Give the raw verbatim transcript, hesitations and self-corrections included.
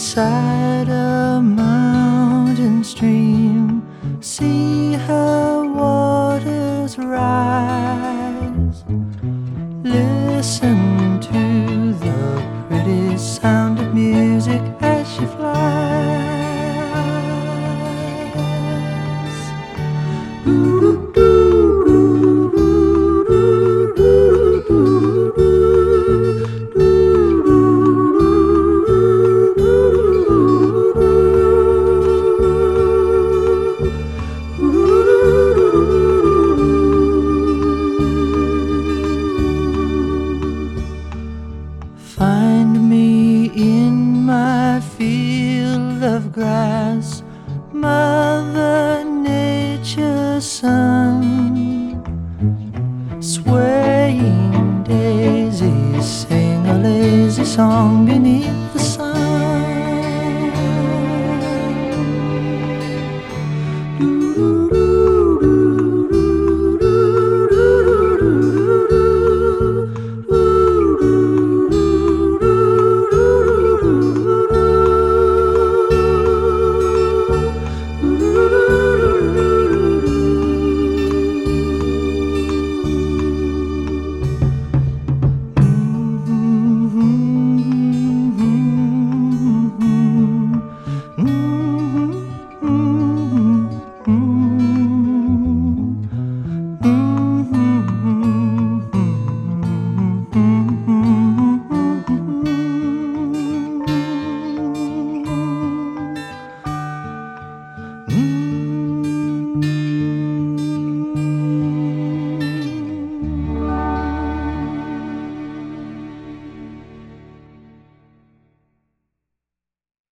beside a mountain stream, see her waters rise. Listen to the pretty sound of music as she flies. Find me in my field of grass, Mother Nature's son. Swaying daisies sing a lazy song beneath the sun.